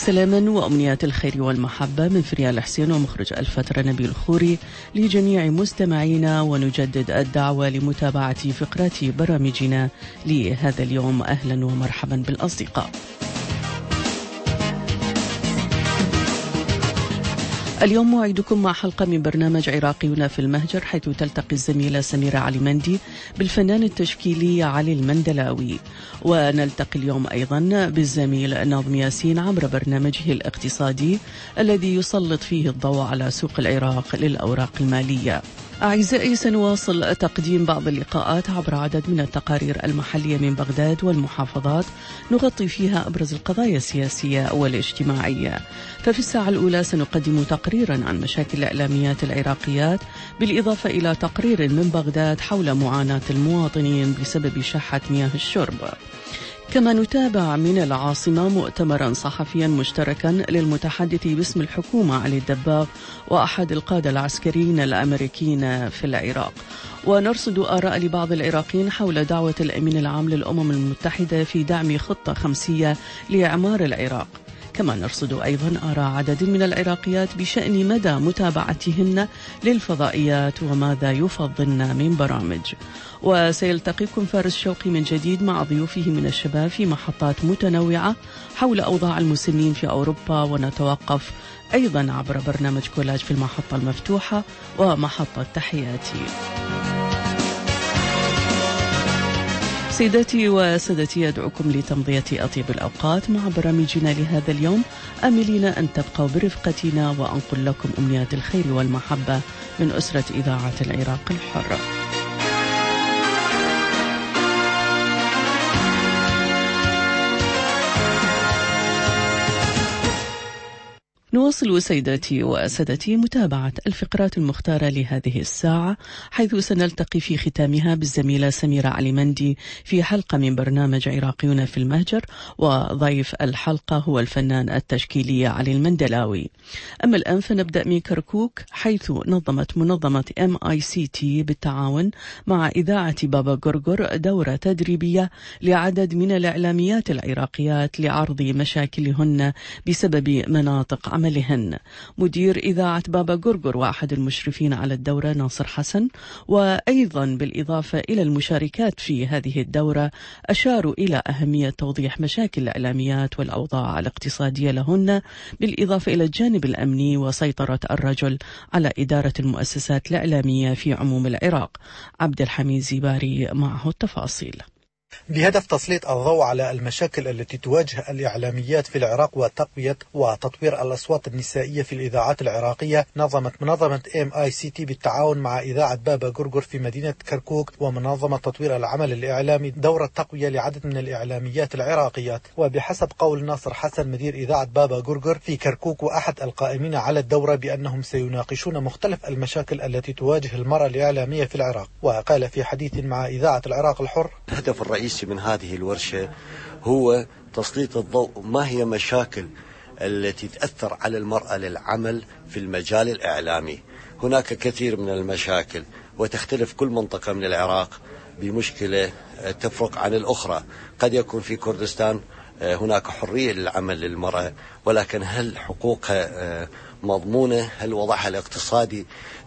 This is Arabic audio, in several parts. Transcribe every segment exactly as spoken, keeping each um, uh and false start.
سلاما وأمنيات الخير والمحبة من فريال حسين ومخرج الفترة نبيل الخوري لجميع مستمعينا، ونجدد الدعوة لمتابعة فقرات برامجنا لهذا اليوم. أهلا ومرحبا بالأصدقاء. اليوم موعدكم مع حلقة من برنامج عراقيون في المهجر، حيث تلتقي الزميلة سميرة علي مندي بالفنان التشكيلي علي المندلاوي، ونلتقي اليوم أيضا بالزميل ناظم ياسين عبر برنامجه الاقتصادي الذي يسلط فيه الضوء على سوق العراق للأوراق المالية. أعزائي، سنواصل تقديم بعض اللقاءات عبر عدد من التقارير المحلية من بغداد والمحافظات، نغطي فيها أبرز القضايا السياسية والاجتماعية. ففي الساعة الأولى سنقدم تقريرا عن مشاكل الإعلاميات العراقيات، بالإضافة إلى تقرير من بغداد حول معاناة المواطنين بسبب شحة مياه الشرب. كما نتابع من العاصمة مؤتمرا صحفيا مشتركا للمتحدث باسم الحكومة علي الدباغ وأحد القادة العسكريين الأمريكيين في العراق، ونرصد آراء لبعض العراقيين حول دعوة الأمين العام للأمم المتحدة في دعم خطة خمسية لإعمار العراق. كما نرصد أيضا آراء عدد من العراقيات بشأن مدى متابعتهن للفضائيات وماذا يفضلن من برامج. وسيلتقيكم فارس شوقي من جديد مع ضيوفه من الشباب في محطات متنوعة حول أوضاع المسنين في أوروبا، ونتوقف أيضا عبر برنامج كولاج في المحطة المفتوحة ومحطة تحياتي. سيداتي وسادتي، أدعوكم لتمضية أطيب الأوقات مع برامجنا لهذا اليوم، آملين أن تبقوا برفقتنا، وأنقل لكم أمنيات الخير والمحبة من أسرة إذاعة العراق الحر. نواصل سيداتي وسادتي متابعة الفقرات المختارة لهذه الساعة، حيث سنلتقي في ختامها بالزميلة سميرة علي مندي في حلقة من برنامج عراقيون في المهجر، وضيف الحلقة هو الفنان التشكيلي علي المندلاوي. أما الآن فنبدأ من كركوك، حيث نظمت منظمة إم آي سي تي بالتعاون مع إذاعة بابا غرغر دورة تدريبية لعدد من الإعلاميات العراقيات لعرض مشاكلهن بسبب مناطق عملهن. مدير إذاعة بابا غرغر وأحد المشرفين على الدورة ناصر حسن، وأيضا بالإضافة إلى المشاركات في هذه الدورة، أشاروا إلى أهمية توضيح مشاكل الإعلاميات والأوضاع الاقتصادية لهن، بالإضافة إلى الجانب الأمني وسيطرة الرجل على إدارة المؤسسات الإعلامية في عموم العراق. عبد الحميد زباري معه التفاصيل. بهدف تسليط الضوء على المشاكل التي تواجه الإعلاميات في العراق وتقوية وتطوير الأصوات النسائية في الإذاعات العراقية، نظمت منظمة إم آي سي تي بالتعاون مع إذاعة بابا غرغر في مدينة كركوك ومنظمة تطوير العمل الإعلامي دورة تقوية لعدد من الإعلاميات العراقيات. وبحسب قول ناصر حسن مدير إذاعة بابا غرغر في كركوك وأحد القائمين على الدورة بأنهم سيناقشون مختلف المشاكل التي تواجه المرأة الإعلامية في العراق. وقال في حديث مع إذاعة العراق الحر: الهدف الرئيسي من هذه الورشة هو تسليط الضوء ما هي مشاكل التي تأثر على المرأة للعمل في المجال الإعلامي. هناك كثير من المشاكل وتختلف كل منطقة من العراق بمشكلة تفرق عن الأخرى. قد يكون في كردستان هناك حرية للعمل للمرأة، ولكن هل حقوقها مضمونة؟ هل وضعها الاقتصادي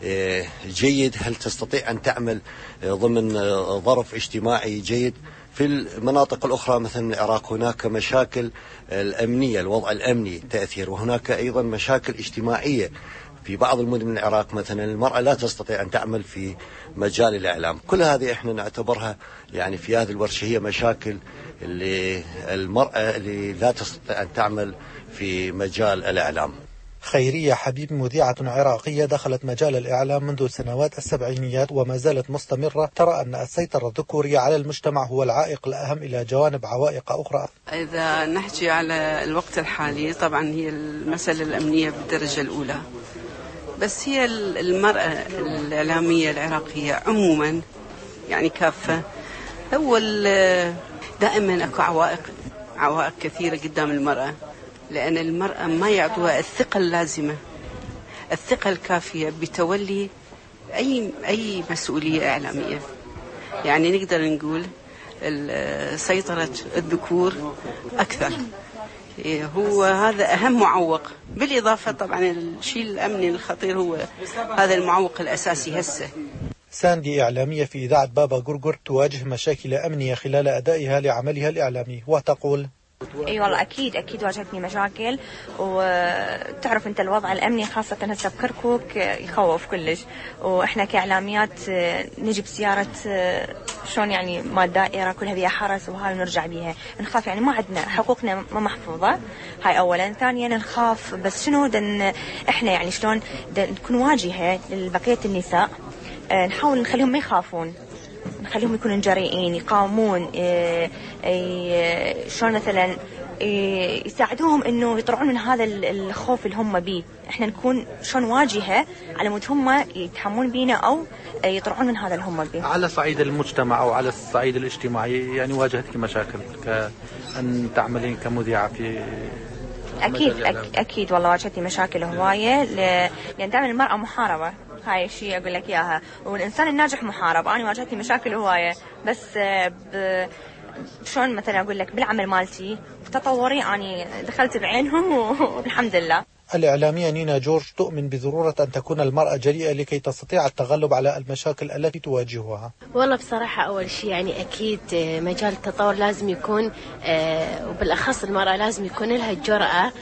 جيد؟ هل تستطيع أن تعمل ضمن ظرف اجتماعي جيد؟ في المناطق الأخرى مثل العراق هناك مشاكل الأمنية، الوضع الأمني تأثير، وهناك أيضا مشاكل اجتماعية. في بعض المدن من العراق مثلا المرأة لا تستطيع أن تعمل في مجال الإعلام. كل هذه احنا نعتبرها يعني في هذه الورشة هي مشاكل اللي المرأة اللي لا تستطيع أن تعمل في مجال الإعلام. خيرية حبيب مذيعة عراقية دخلت مجال الإعلام منذ سنوات السبعينيات وما زالت مستمرة، ترى أن السيطرة الذكورية على المجتمع هو العائق الأهم إلى جوانب عوائق أخرى. إذا نحكي على الوقت الحالي طبعا هي المسألة الأمنية بالدرجة الأولى، بس هي المرأة الإعلامية العراقية عموما يعني كافة، أول دائما أكو عوائق عوائق كثيرة قدام المرأة، لأن المرأة ما يعطوها الثقة اللازمة، الثقة الكافية بتولي أي أي مسؤولية إعلامية. يعني نقدر نقول سيطرة الذكور أكثر، هو هذا أهم معوق، بالإضافة طبعا الشيء الأمني الخطير هو هذا المعوق الأساسي هسه. ساندي إعلامية في إذاعة بابا قرقر تواجه مشاكل أمنية خلال أدائها لعملها الإعلامي، وتقول: اي والله اكيد اكيد واجهتني مشاكل، وتعرف انت الوضع الامني خاصه هسه بكركوك يخوف كلش، واحنا كاعلاميات نجي بسياره شلون يعني مال دائره كلها بيها حرس وهاي ونرجع بيها، نخاف يعني ما عندنا حقوقنا ما محفوظه، هاي اولا. ثانيا نخاف بس شنو دن احنا يعني شلون نكون واجهه لبقيه النساء، نحاول نخليهم ما يخافون، نخليهم يكونوا جريئين يقاومون، شلون مثلا يساعدوهم انه يطلعون من هذا الخوف اللي هم بيه، احنا نكون شلون واجهه على مود هم يتحملون بينا او يطلعون من هذا اللي هم بيه. على صعيد المجتمع او على الصعيد الاجتماعي يعني واجهتك مشاكل كأن تعملين كمذيعة في اكيد أك اكيد والله واجهتني مشاكل هوايه، لان دائما المرأة محاربة، هاي الشيء أقول لك إياها، والإنسان الناجح محارب. أنا واجهتني مشاكل هواية، بس ب... شلون مثلا أقول لك بالعمل مالتي بتطوري أنا دخلت بعينهم والحمد لله. الإعلامية نينا جورج تؤمن بضرورة أن تكون المرأة جريئة لكي تستطيع التغلب على المشاكل التي تواجهها. والله بصراحة أول شيء يعني أكيد مجال التطور لازم يكون، وبالأخص المرأة لازم يكون لها الجرأة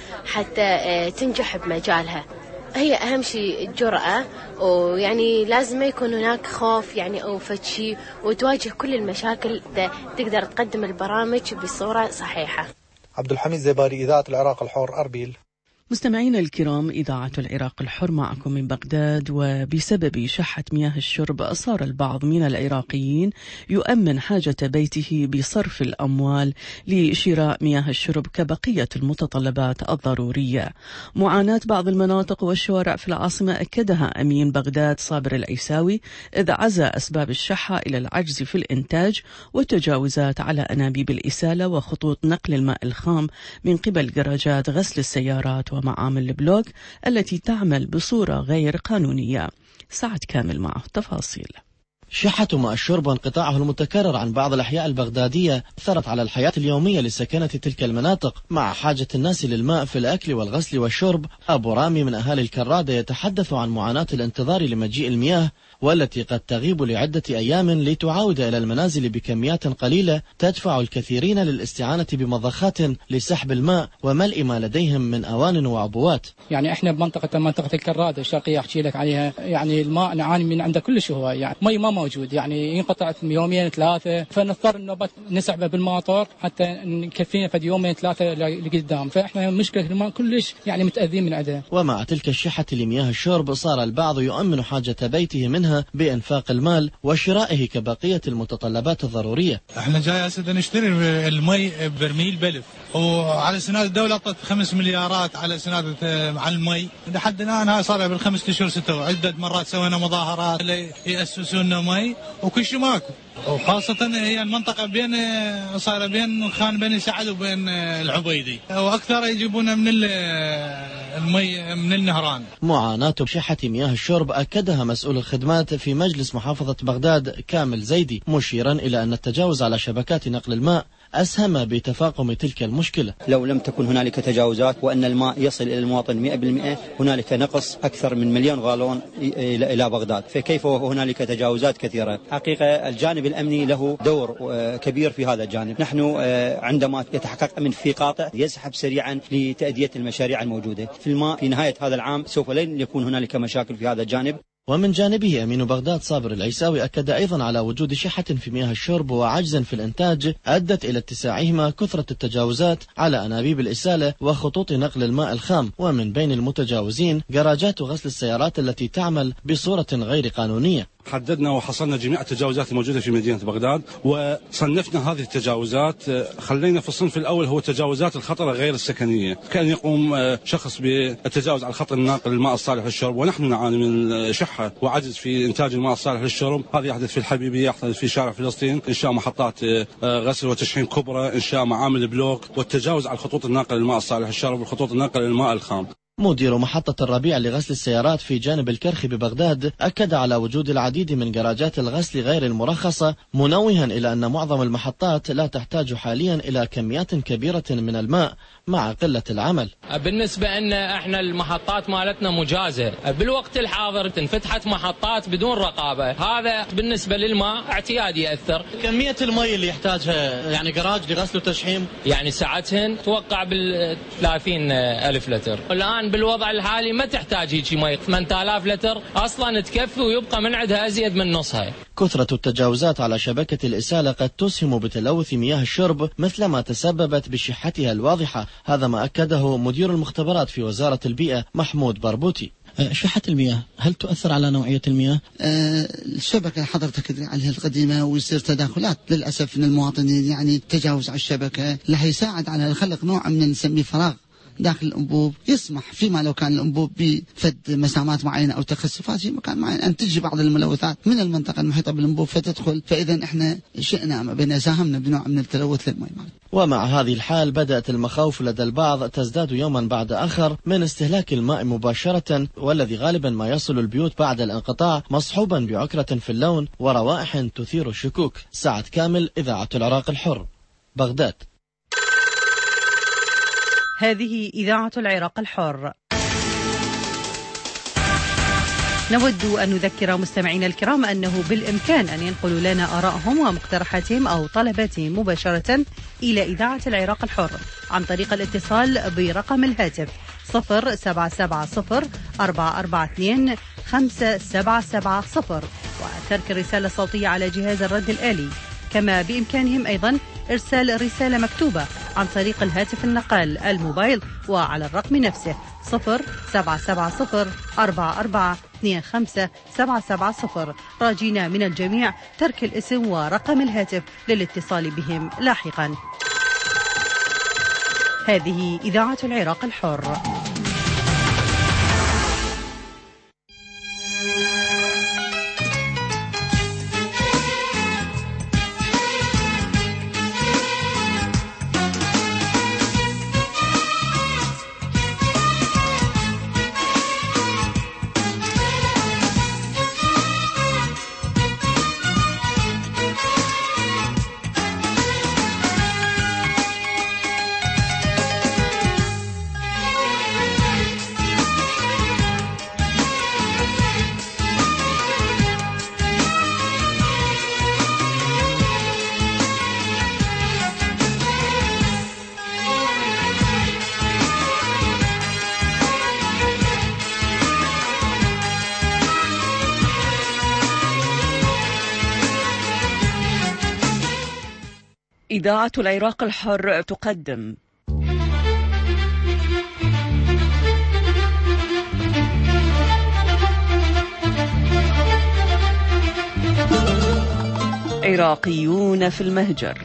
حتى تنجح بمجالها، هي أهم شيء الجرأة، ويعني لازم ما يكون هناك خوف يعني أو فتشي، وتواجه كل المشاكل تقدر تقدم البرامج بصورة صحيحة. عبد الحميد زباري، إذاعة العراق الحر، أربيل. مستمعينا الكرام، إذاعة العراق الحر معكم من بغداد. وبسبب شحة مياه الشرب صار البعض من العراقيين يؤمن حاجة بيته بصرف الأموال لشراء مياه الشرب كبقية المتطلبات الضرورية. معاناة بعض المناطق والشوارع في العاصمة أكدها أمين بغداد صابر العيساوي، إذ عزى أسباب الشحة إلى العجز في الإنتاج والتجاوزات على أنابيب الإسالة وخطوط نقل الماء الخام من قبل جراجات غسل السيارات ومعامل البلوك التي تعمل بصورة غير قانونية. سعد كامل معه تفاصيل. شحة ماء الشرب وانقطاعه المتكرر عن بعض الأحياء البغدادية أثرت على الحياة اليومية لسكنة تلك المناطق، مع حاجة الناس للماء في الأكل والغسل والشرب. أبو رامي من أهالي الكرادة يتحدث عن معاناة الانتظار لمجيء المياه، والتي قد تغيب لعدة أيام لتعاود إلى المنازل بكميات قليلة تدفع الكثيرين للاستعانة بمضخات لسحب الماء وملء ما لديهم من أوان وعبوات. يعني إحنا بمنطقة منطقة الكرادة الشرقية أحكي لك عليها، يعني الماء نعاني من عنده كل شهوة، يعني مي ما موجود، يعني ينقطع يومين ثلاثة، فنضطر النوبات نسحبه بالماطور حتى نكفينا فد يومين ثلاثة لقدام، فإحنا مشكلة الماء كلش يعني متأذين من عدها. ومع تلك الشحة لمياه الشرب صار البعض يؤمن حاجة بيته منها بإنفاق المال وشرائه كبقية المتطلبات الضرورية. احنا جاي هسه نشتري المي برميل بلف، وعلى سناد الدولة اعطت خمس مليارات على سناد على المي، لحد الآن هاي صار بالخمس اشهر ستة، عدة مرات سوينا مظاهرات يأسسوا لنا مي وكل شيء ماكو، وخاصة هي المنطقة بين صايرة بين خان بني سعد وبين العبيدي، وأكثر يجيبون من المي من النهران. معاناة شحة مياه الشرب أكدها مسؤول الخدمات في مجلس محافظة بغداد كامل زيدي، مشيرا إلى أن التجاوز على شبكات نقل الماء أسهم بتفاقم تلك المشكلة. لو لم تكن هنالك تجاوزات وأن الماء يصل إلى المواطن مئة بالمئة، هنالك نقص أكثر من مليون غالون إلى بغداد، فكيف وهنالك تجاوزات كثيرة؟ حقيقة الجانب الأمني له دور كبير في هذا الجانب. نحن عندما يتحقق أمن في قاطع يسحب سريعا لتأدية المشاريع الموجودة في الماء. في نهاية هذا العام سوف لن يكون هنالك مشاكل في هذا الجانب. ومن جانبه أمين بغداد صابر العيساوي أكد أيضا على وجود شحة في مياه الشرب وعجز في الإنتاج أدت إلى اتساعهما كثرة التجاوزات على أنابيب الإسالة وخطوط نقل الماء الخام، ومن بين المتجاوزين جراجات غسل السيارات التي تعمل بصورة غير قانونية. حددنا وحصلنا جميع التجاوزات الموجودة في مدينة بغداد وصنفنا هذه التجاوزات. خلينا في الصنف الأول هو تجاوزات الخطرة غير السكنية، كان يقوم شخص بالتجاوز على خط ناقل الماء الصالح للشرب، ونحن نعاني من شحة وعجز في إنتاج الماء الصالح للشرب. هذا يحدث في الحبيبية، يحدث في شارع فلسطين، إنشاء محطات غسل وتشحيم كبرى، إنشاء معامل بلوك، والتجاوز على خطوط الناقل الماء الصالح للشرب وخطوط الناقل الماء الخام. مدير محطة الربيع لغسل السيارات في جانب الكرخي ببغداد أكد على وجود العديد من جراجات الغسل غير المرخصة، منوها إلى أن معظم المحطات لا تحتاج حاليا إلى كميات كبيرة من الماء مع قلة العمل. بالنسبة أن احنا المحطات مالتنا مجازة، بالوقت الحاضر انفتحت محطات بدون رقابة، هذا بالنسبة للماء اعتيادي يأثر. كمية الماء اللي يحتاجها يعني جراج لغسل وتشحيم يعني ساعتهن توقع بال ثلاثين ألف لتر، الآن بالوضع الحالي ما تحتاج هيك ماء، ثمانية آلاف لتر أصلا تكفي ويبقى من عندها أزيد من نصها. كثرة التجاوزات على شبكة الإسالة قد تسهم بتلوث مياه الشرب مثلما تسببت بشحتها الواضحة، هذا ما أكده مدير المختبرات في وزارة البيئة محمود بربوتي. شحة المياه هل تؤثر على نوعية المياه؟ آه الشبكة حضرتك عليها القديمة ويصير تداخلات للأسف من المواطنين، يعني التجاوز على الشبكة اللي هيساعد على خلق نوع من نسميه فراغ داخل الأنبوب، يسمح فيما لو كان الأنبوب بفد مسامات معينة أو تخسفات في مكان معين أن تجي بعض الملوثات من المنطقة المحيطة بالأنبوب فتدخل، فإذا إحنا شئنا أم أبينا ساهمنا بنوع من التلوث للماء. ومع هذه الحال بدأت المخاوف لدى البعض تزداد يوما بعد آخر من استهلاك الماء مباشرة، والذي غالبا ما يصل البيوت بعد الانقطاع مصحوبا بعكرة في اللون وروائح تثير الشكوك. سعد كامل، إذاعة العراق الحر، بغداد. هذه إذاعة العراق الحر. نود أن نذكر مستمعينا الكرام أنه بالإمكان أن ينقلوا لنا آرائهم ومقترحاتهم أو طلباتهم مباشرة إلى إذاعة العراق الحر عن طريق الاتصال برقم الهاتف صفر سبعة سبعة صفر أربعة أربعة اثنين خمسة سبعة سبعة صفر وترك الرسالة الصوتية على جهاز الرد الآلي. كما بإمكانهم أيضا إرسال رسالة مكتوبة عن طريق الهاتف النقال الموبايل وعلى الرقم نفسه صفر سبعة سبعة صفر أربعة أربعة اثنين خمسة سبعة سبعة صفر، راجينا من الجميع ترك الاسم ورقم الهاتف للاتصال بهم لاحقا. هذه إذاعة العراق الحر. إذاعة العراق الحر تقدم عراقيون في المهجر.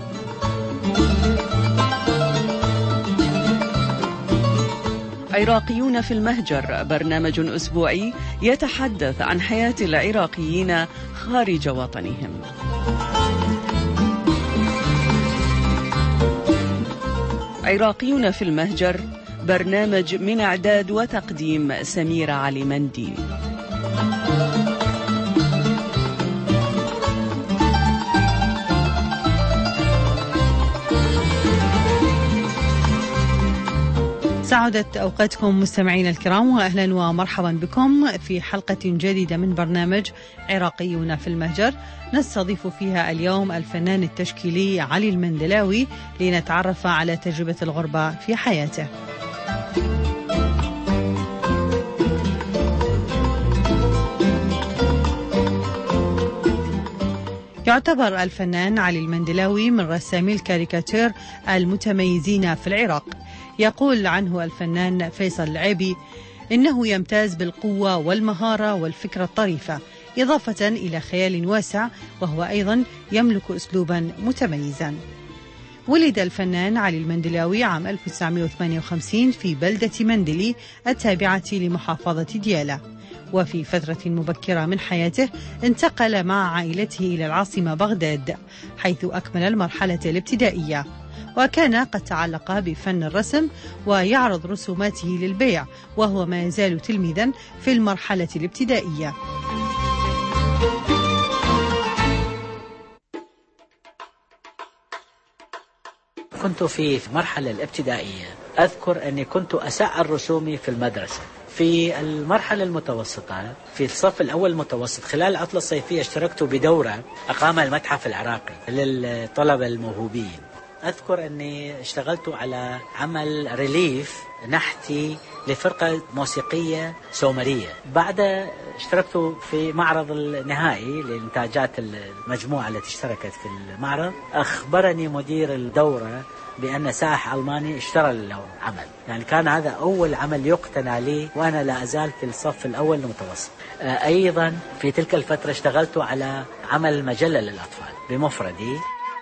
عراقيون في المهجر برنامج أسبوعي يتحدث عن حياة العراقيين خارج وطنهم. عراقيون في المهجر برنامج من إعداد وتقديم سميرة علي مندي. سعدت أوقاتكم مستمعين الكرام، وأهلا ومرحبا بكم في حلقة جديدة من برنامج عراقيون في المهجر، نستضيف فيها اليوم الفنان التشكيلي علي المندلاوي لنتعرف على تجربة الغربة في حياته. يعتبر الفنان علي المندلاوي من رسامي الكاريكاتير المتميزين في العراق. يقول عنه الفنان فيصل العيبي إنه يمتاز بالقوة والمهارة والفكرة الطريفة، إضافة إلى خيال واسع، وهو أيضا يملك أسلوبا متميزا. ولد الفنان علي المندلاوي عام ألف وتسعمائة وثمانية وخمسين في بلدة مندلي التابعة لمحافظة ديالى، وفي فترة مبكرة من حياته انتقل مع عائلته إلى العاصمة بغداد حيث أكمل المرحلة الابتدائية، وكان قد تعلق بفن الرسم ويعرض رسوماته للبيع وهو ما يزال تلميذا في المرحلة الابتدائية. كنت في المرحلة الابتدائية أذكر أني كنت أسعر رسومي في المدرسة. في المرحلة المتوسطة في الصف الأول المتوسط خلال العطلة الصيفية اشتركت بدورة أقامها المتحف العراقي للطلبة الموهوبين. أذكر أني اشتغلت على عمل ريليف نحتي لفرقة موسيقية سومرية. بعد اشتركت في معرض النهائي لإنتاجات المجموعة التي اشتركت في المعرض. أخبرني مدير الدورة بأن سائح ألماني اشترى العمل، يعني كان هذا أول عمل يقتنى لي وأنا لا أزال في الصف الأول المتوسط. أيضا في تلك الفترة اشتغلت على عمل مجلة للأطفال بمفردي.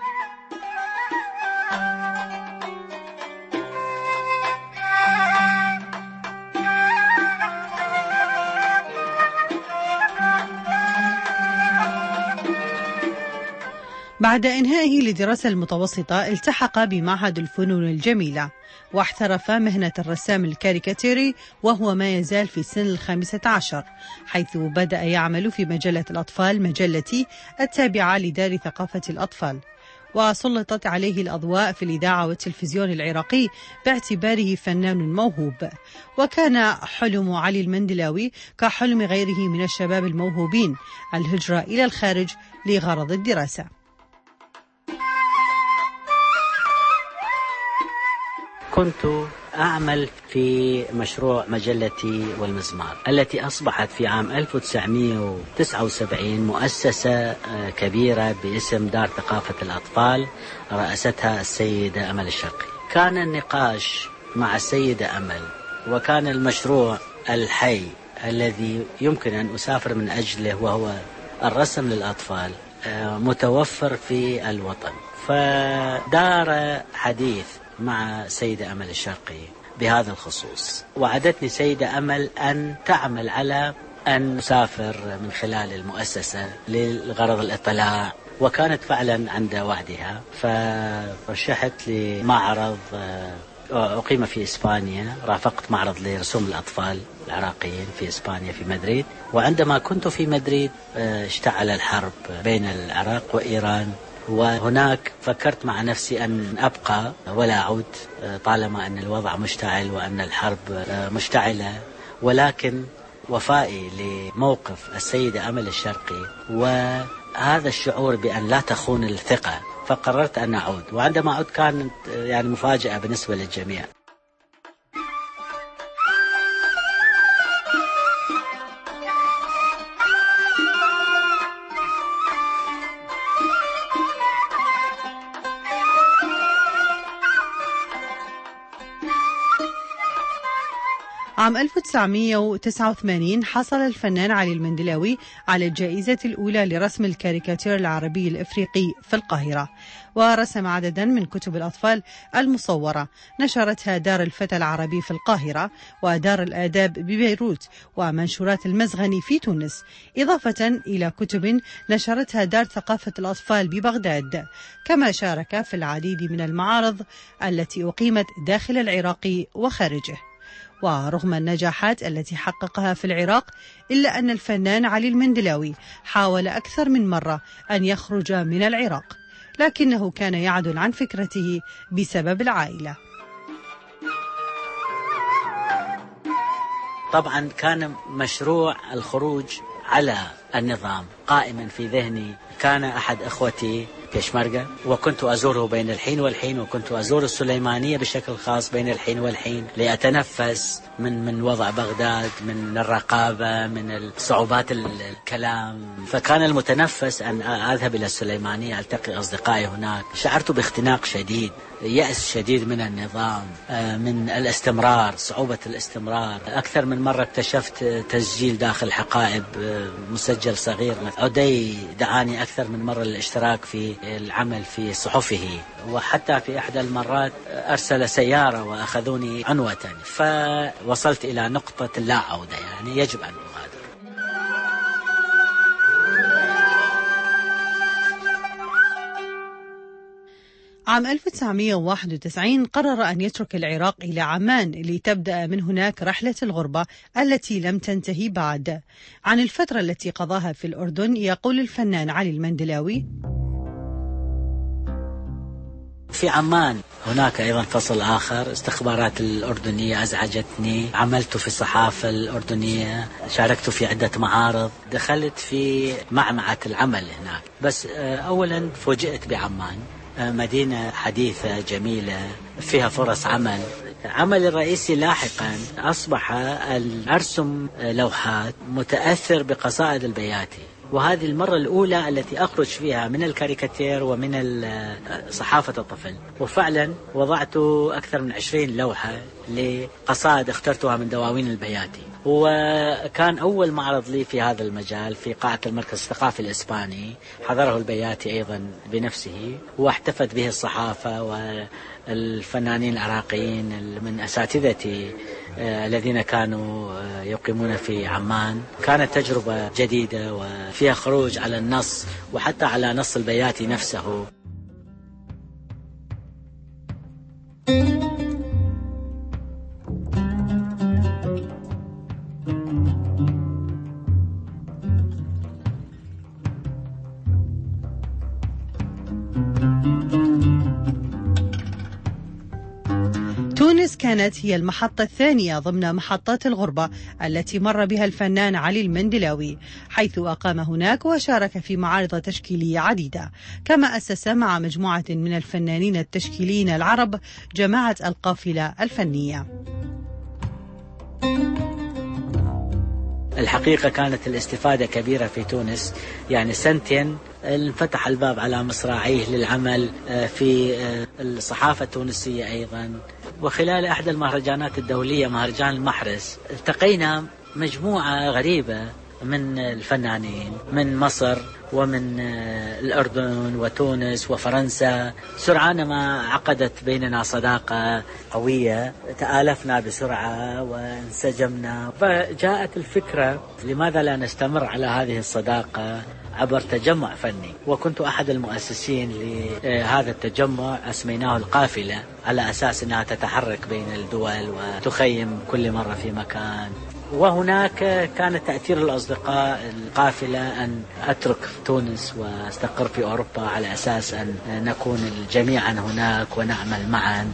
بعد إنهائه للدراسة المتوسطة التحق بمعهد الفنون الجميلة واحترف مهنة الرسام الكاريكاتيري وهو ما يزال في سن الخامسة عشر، حيث بدأ يعمل في مجلة الأطفال مجلتي التابعة لدار ثقافة الأطفال، وسلطت عليه الأضواء في الإذاعة والتلفزيون العراقي باعتباره فنان موهوب. وكان حلم علي المندلاوي كحلم غيره من الشباب الموهوبين الهجرة إلى الخارج لغرض الدراسة. كنت أعمل في مشروع مجلتي والمزمار التي أصبحت في عام ألف وتسعمائة وتسعة وسبعين مؤسسة كبيرة باسم دار ثقافة الأطفال رأستها السيدة أمل الشرقي. كان النقاش مع السيدة أمل وكان المشروع الحي الذي يمكن أن أسافر من أجله وهو الرسم للأطفال متوفر في الوطن. فدار حديث مع سيدة أمل الشرقي بهذا الخصوص، وعدتني سيدة أمل أن تعمل على أن نسافر من خلال المؤسسة للغرض الاطلاع، وكانت فعلا عند وعدها. فرشحت لمعرض أقيم في إسبانيا، رافقت معرض لرسوم الأطفال العراقيين في إسبانيا في مدريد. وعندما كنت في مدريد اشتعل الحرب بين العراق وإيران، وهناك فكرت مع نفسي أن أبقى ولا أعود طالما أن الوضع مشتعل وأن الحرب مشتعلة، ولكن وفائي لموقف السيدة أمل الشرقي وهذا الشعور بأن لا تخون الثقة، فقررت أن أعود. وعندما أعود كانت يعني مفاجأة بالنسبة للجميع. عام ألف وتسعمائة وتسعة وثمانين حصل الفنان علي المندلاوي على الجائزة الأولى لرسم الكاريكاتير العربي الإفريقي في القاهرة، ورسم عددا من كتب الأطفال المصورة نشرتها دار الفتى العربي في القاهرة ودار الآداب ببيروت ومنشورات المزغني في تونس، إضافة إلى كتب نشرتها دار ثقافة الأطفال ببغداد. كما شارك في العديد من المعارض التي أقيمت داخل العراق وخارجه. ورغم النجاحات التي حققها في العراق إلا أن الفنان علي المندلاوي حاول أكثر من مرة أن يخرج من العراق، لكنه كان يعدل عن فكرته بسبب العائلة. طبعا كان مشروع الخروج على النظام قائما في ذهني. كان أحد أخوتي بيشمركة وكنت أزوره بين الحين والحين، وكنت أزور السليمانية بشكل خاص بين الحين والحين لأتنفس من من وضع بغداد، من الرقابة، من صعوبات الكلام. فكان المتنفس أن أذهب إلى السليمانية ألتقي أصدقائي هناك. شعرت باختناق شديد، يأس شديد من النظام، من الاستمرار، صعوبة الاستمرار. أكثر من مرة اكتشفت تسجيل داخل حقائب مسجل مسجل صغير. عدي دعاني أكثر من مرة للاشتراك في العمل في صحفه، وحتى في إحدى المرات أرسل سيارة وأخذوني عنوة، فوصلت إلى نقطة لا عودة، يعني يجب أن أغادر. عام ألف وتسعمئة وواحد وتسعين قرر أن يترك العراق إلى عمان لتبدأ من هناك رحلة الغربة التي لم تنتهي بعد. عن الفترة التي قضاها في الأردن يقول الفنان علي المندلاوي: في عمان هناك أيضا فصل آخر، استخبارات الأردنية أزعجتني، عملت في الصحافة الأردنية، شاركت في عدة معارض، دخلت في معمعة العمل هناك. بس أولا فوجئت بعمان، مدينة حديثة جميلة فيها فرص عمل. عملي الرئيسي لاحقا أصبح أرسم لوحات متأثر بقصائد البياتي، وهذه المرة الأولى التي أخرج فيها من الكاريكاتير ومن صحافة الطفل. وفعلا وضعت أكثر من عشرين لوحة لقصائد اخترتها من دواوين البياتي، وكان أول معرض لي في هذا المجال في قاعة المركز الثقافي الإسباني، حضره البياتي أيضا بنفسه، واحتفت به الصحافة والفنانين العراقيين من أساتذتي الذين كانوا يقيمون في عمان. كانت تجربة جديدة وفيها خروج على النص وحتى على نص البياتي نفسه. تونس كانت هي المحطة الثانية ضمن محطات الغربة التي مر بها الفنان علي المندلاوي، حيث أقام هناك وشارك في معارض تشكيلية عديدة، كما أسس مع مجموعة من الفنانين التشكيليين العرب جماعة القافلة الفنية. الحقيقة كانت الاستفادة كبيرة في تونس، يعني سنتين انفتح الباب على مصراعيه للعمل في الصحافة التونسية أيضا. وخلال أحد المهرجانات الدولية مهرجان المحرس التقينا مجموعة غريبة من الفنانين من مصر ومن الأردن وتونس وفرنسا. سرعان ما عقدت بيننا صداقة قوية، تآلفنا بسرعة وانسجمنا، فجاءت الفكرة لماذا لا نستمر على هذه الصداقة عبر تجمع فني. وكنت أحد المؤسسين لهذا التجمع، أسميناه القافلة، على أساس أنها تتحرك بين الدول وتخيم كل مرة في مكان. وهناك كان تأثير الأصدقاء القافلة أن أترك تونس واستقر في أوروبا على أساس أن نكون جميعا هناك ونعمل معا.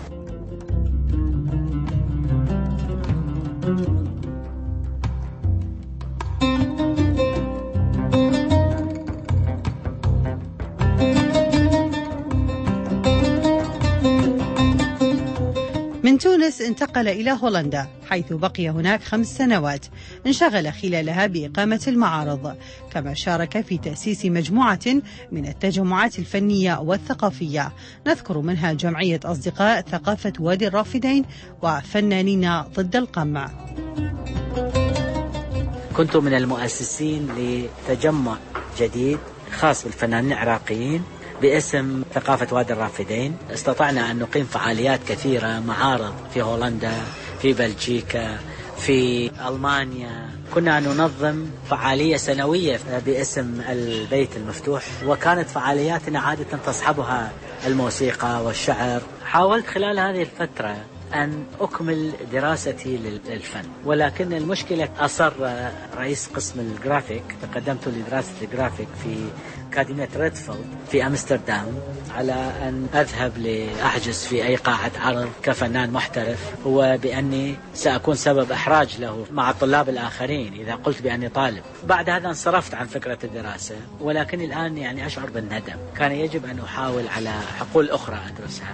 من تونس انتقل إلى هولندا، حيث بقي هناك خمس سنوات، انشغل خلالها بإقامة المعارض، كما شارك في تأسيس مجموعة من التجمعات الفنية والثقافية، نذكر منها جمعية أصدقاء ثقافة وادي الرافدين وفنانين ضد القمع. كنت من المؤسسين لتجمع جديد خاص بالفنانين العراقيين باسم ثقافة وادي الرافدين. استطعنا أن نقيم فعاليات كثيرة، معارض في هولندا، في بلجيكا، في ألمانيا. كنا ننظم فعالية سنوية باسم البيت المفتوح، وكانت فعالياتنا عادة تصحبها الموسيقى والشعر. حاولت خلال هذه الفترة أن أكمل دراستي للفن، ولكن المشكلة أصر رئيس قسم الجرافيك، تقدمت لدراسة الجرافيك في أكاديمية ريدفيلد في أمستردام، على أن أذهب لأحجز في أي قاعة عرض كفنان محترف، وبأني سأكون سبب إحراج له مع الطلاب الآخرين إذا قلت بأني طالب. بعد هذا انصرفت عن فكرة الدراسة، ولكن الآن يعني أشعر بالندم. كان يجب أن أحاول على حقول أخرى أدرسها.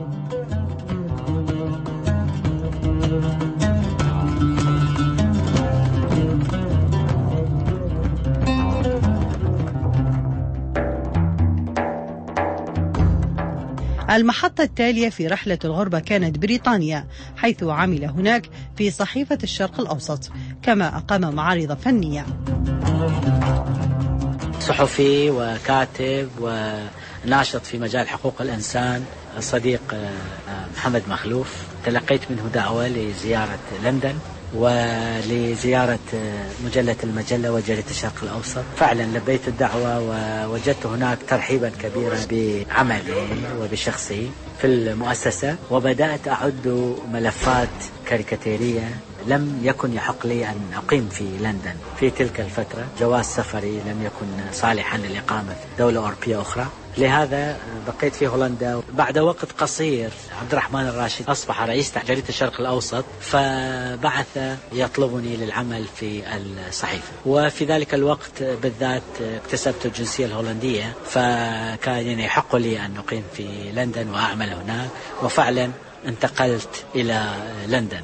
المحطة التالية في رحلة الغربة كانت بريطانيا، حيث عمل هناك في صحيفة الشرق الأوسط، كما أقام معارض فنية. صحفي وكاتب وناشط في مجال حقوق الإنسان الصديق محمد مخلوف. تلقيت منه دعوة لزيارة لندن ولزيارة مجلة المجلة وجريدة الشرق الأوسط. فعلا لبيت الدعوة ووجدت هناك ترحيبا كبيرا بعملي وبشخصي في المؤسسة، وبدأت أعد ملفات كاريكاتيرية. لم يكن يحق لي أن أقيم في لندن في تلك الفترة، جواز سفري لم يكن صالحا للإقامة في دولة أوروبية أخرى، لهذا بقيت في هولندا. بعد وقت قصير عبد الرحمن الراشد أصبح رئيس جريدة الشرق الأوسط، فبعث يطلبني للعمل في الصحيفة، وفي ذلك الوقت بالذات اكتسبت الجنسية الهولندية، فكان يحق لي أن أقيم في لندن وأعمل هناك، وفعلا انتقلت إلى لندن.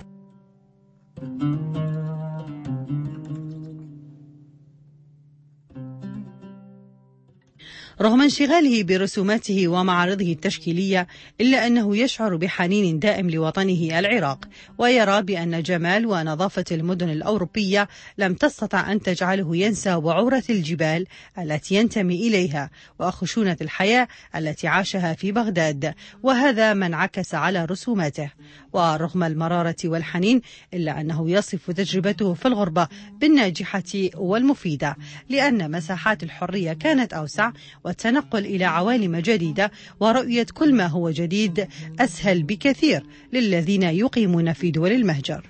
رغم انشغاله برسوماته ومعارضه التشكيلية، إلا أنه يشعر بحنين دائم لوطنه العراق، ويرى بأن جمال ونظافة المدن الأوروبية لم تستطع أن تجعله ينسى وعورة الجبال التي ينتمي إليها وخشونة الحياة التي عاشها في بغداد، وهذا ما انعكس على رسوماته. ورغم المرارة والحنين، إلا أنه يصف تجربته في الغربة بالناجحة والمفيدة، لأن مساحات الحرية كانت أوسع، والتنقل إلى عوالم جديدة ورؤية كل ما هو جديد أسهل بكثير للذين يقيمون في دول المهجر.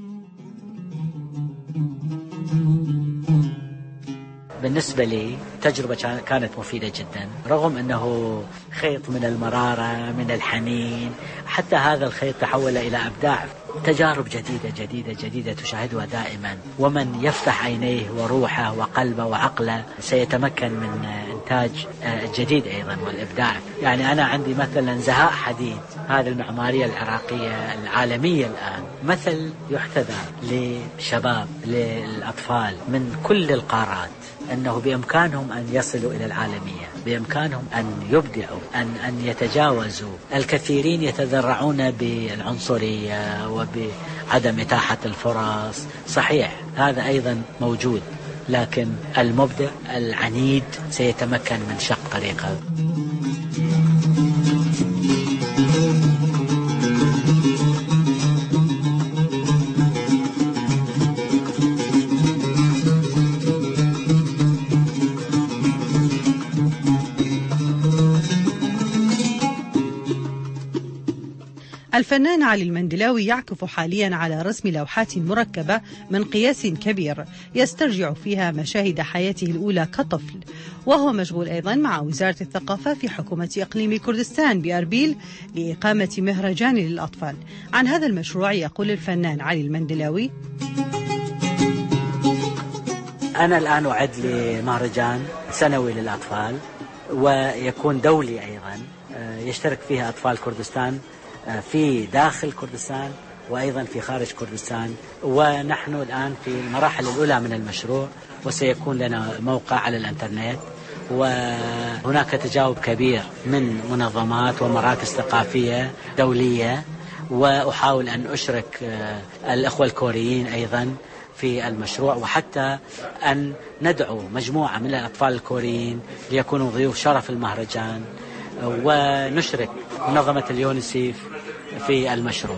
بالنسبة لي تجربة كانت مفيدة جدا، رغم أنه خيط من المرارة من الحنين، حتى هذا الخيط تحول إلى أبداع، تجارب جديدة جديدة جديدة تشاهدها دائما، ومن يفتح عينيه وروحه وقلبه وعقله سيتمكن من إنتاج الجديد أيضا والإبداع. يعني أنا عندي مثلا زهاء حديد، هذه المعمارية العراقية العالمية الآن مثل يحتذى لشباب للأطفال من كل القارات، أنه بإمكانهم أن يصلوا إلى العالمية، بإمكانهم أن يبدعوا، أن أن يتجاوزوا. الكثيرين يتذرعون بالعنصرية وبعدم إتاحة الفرص، صحيح هذا أيضا موجود، لكن المبدع العنيد سيتمكن من شق طريقه. الفنان علي المندلاوي يعكف حاليا على رسم لوحات مركبة من قياس كبير يسترجع فيها مشاهد حياته الأولى كطفل، وهو مشغول أيضا مع وزارة الثقافة في حكومة إقليم كردستان بأربيل لإقامة مهرجان للأطفال. عن هذا المشروع يقول الفنان علي المندلاوي: أنا الآن أعد لمهرجان سنوي للأطفال، ويكون دولي أيضا، يشترك فيها أطفال كردستان في داخل كردستان وأيضا في خارج كردستان، ونحن الآن في المراحل الأولى من المشروع، وسيكون لنا موقع على الانترنت، وهناك تجاوب كبير من منظمات ومراكز ثقافية دولية، وأحاول أن أشرك الأخوة الكوريين أيضا في المشروع، وحتى أن ندعو مجموعة من الأطفال الكوريين ليكونوا ضيوف شرف المهرجان، ونشرك منظمة اليونيسيف في المشروع.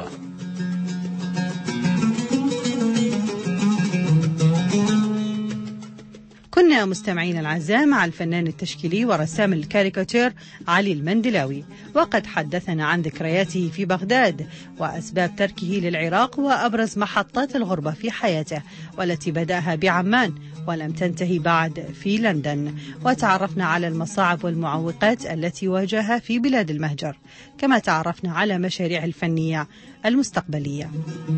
كنا مستمعين الأعزاء مع الفنان التشكيلي ورسام الكاريكاتير علي المندلاوي، وقد حدثنا عن ذكرياته في بغداد وأسباب تركه للعراق وأبرز محطات الغربة في حياته، والتي بدأها بعمان ولم تنتهي بعد في لندن، وتعرفنا على المصاعب والمعوقات التي واجهها في بلاد المهجر، كما تعرفنا على مشاريعه الفنية المستقبلية.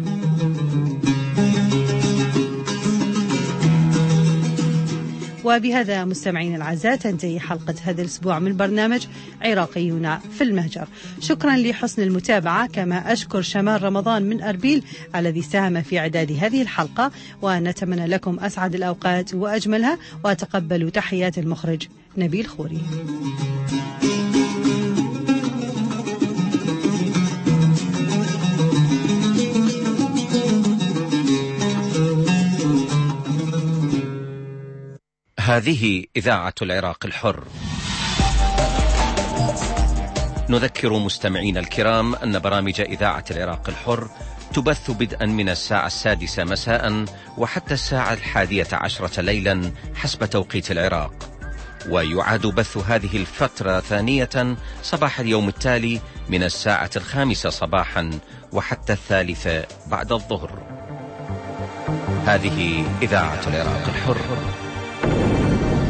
وبهذا مستمعين الأعزاء تنتهي حلقة هذا الأسبوع من برنامج عراقيون في المهجر. شكرا لحسن المتابعة، كما أشكر شمال رمضان من أربيل الذي ساهم في إعداد هذه الحلقة، ونتمنى لكم أسعد الأوقات وأجملها، وتقبلوا تحيات المخرج نبيل خوري. هذه إذاعة العراق الحر. نذكر مستمعينا الكرام أن برامج إذاعة العراق الحر تبث بدءا من الساعة السادسة مساء وحتى الساعة الحادية عشرة ليلا حسب توقيت العراق، ويعاد بث هذه الفترة ثانية صباح اليوم التالي من الساعة الخامسة صباحا وحتى الثالثة بعد الظهر. هذه إذاعة العراق الحر.